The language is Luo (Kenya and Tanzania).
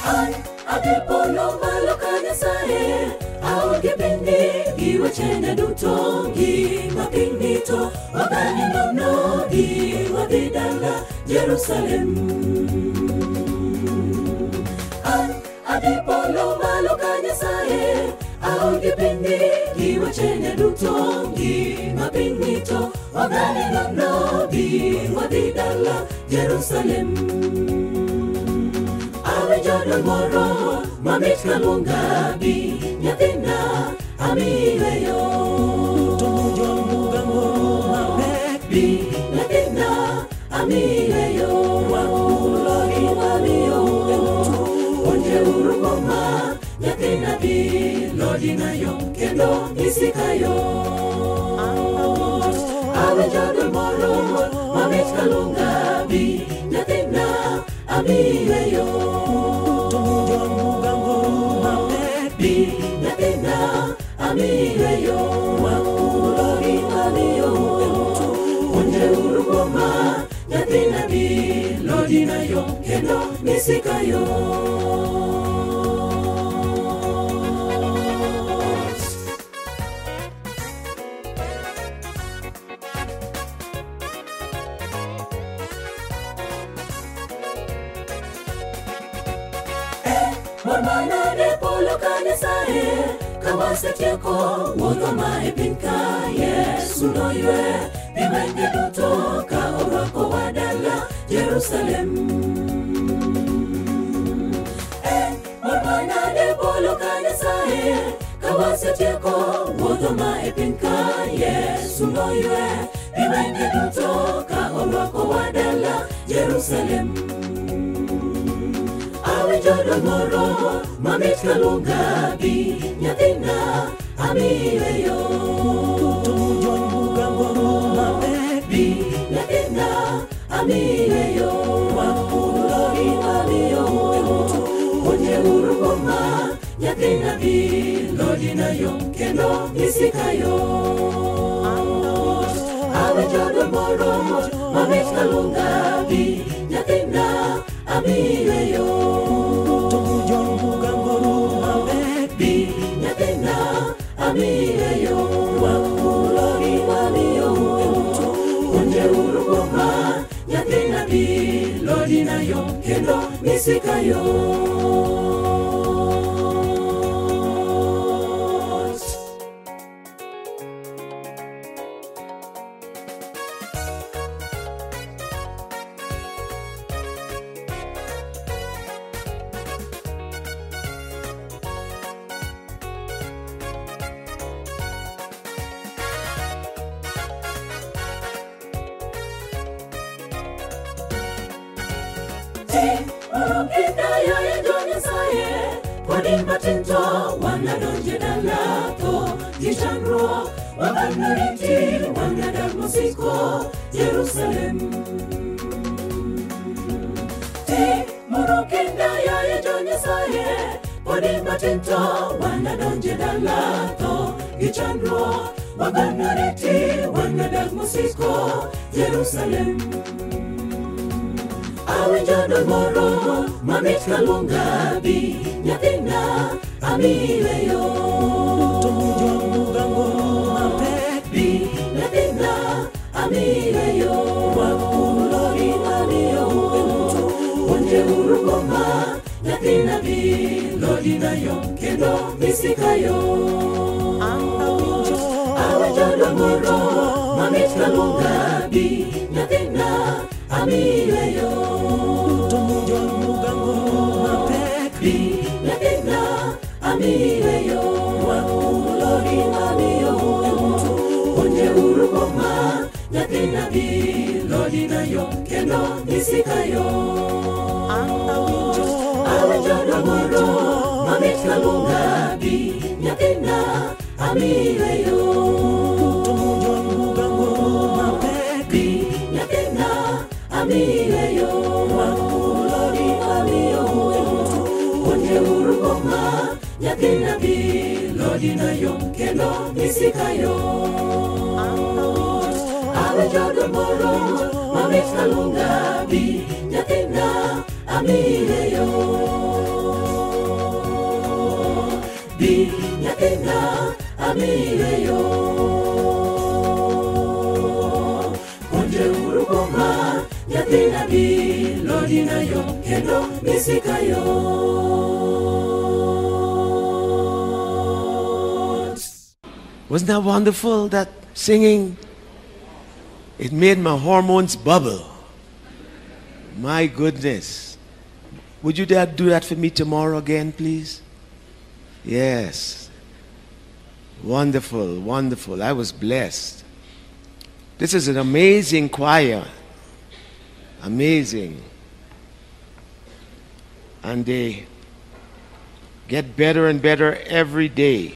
An adipolo malo kanyasaye aonge pindi giwe chene duto gima pinito wagani nono di wadidala Jerusalem. An adipolo malo kanyasaye aonge pindi giwe chene duto gima pinito wagani nono di wadidala Jerusalem. Jadon moro mamit kalunga bi nyathina amiweyo tomujon mugambo mabet bi nyathina amiweyo wakulori wamiyo emutu onje urukoma nyathina bi lodina yo kendo isikayo awe jadon moro mamit kalunga bi nyathina amiweyo amiweyo wakulori wamiyo emutu onje urukoma nyathina bi lodina yo kendo nisikayo. Mormana de polo kanyasaye kawasetieko wuodhoma e piny ka Yesu noywe bimende duto ka orwako wadala Jerusalem. Mormana de polo kanyasaye kawasetieko wuodhoma e piny ka Yesu noywe bimende duto ka orwako wadala Jerusalem. Jadon moro mamit kalunga bi nyathina amiweyo tomujon mugambo mabet bi nyathina amiweyo wakulori wamiyo emutu onje urukoma nyathina bi lodina yo kendo isikayo awe jadon moro mamit kalunga bi nyathina amiweyo amiweyo wakulori wamiyo emutu onje urukoma nyathina bi lodina yo kendo nisikayo. Morokidaya Nyasaye podi matinto wanadonje dalato jichanro waganariti wanadar musiko Jerusalem. Morokidaya Nyasaye podi matinto wanadonje dalato jichanro waganariti wanadar musiko Jerusalem. Awe jadon moro mamit kalunga bi nyathina amiweyo tomujon mugambo mabet bi nyathina amiweyo wakulori wamiyo emutu onje urukoma nyathina bi lodina yo kendo nisikayo awe jadon moro mamit kalunga bi nyathina amiweyo tomujon mugambo mabet bi nyathina amiweyo wakulori wamiyo emutu onje urukoma nyathina bi lodina yo kendo nisikayo awe jadon moro mamit kalunga bi nyathina amiweyo tomujon mugambo mabet bi nyathina amiweyo wakulori wamiyo emutu onje urukoma nyathina bi lodina yo kendo nisikayo awe jadon moro mamit kalunga bi nyathina amiweyo nyathina amiyeyo. Onje uru koma nyathina bilo dinayo kendo misikayo. Wasn't that wonderful, that singing? It made my hormones bubble. My goodness. Would you dare do that for me tomorrow again, please? Yes. Wonderful, wonderful. I was blessed. This is an amazing choir. Amazing. And they get better and better every day.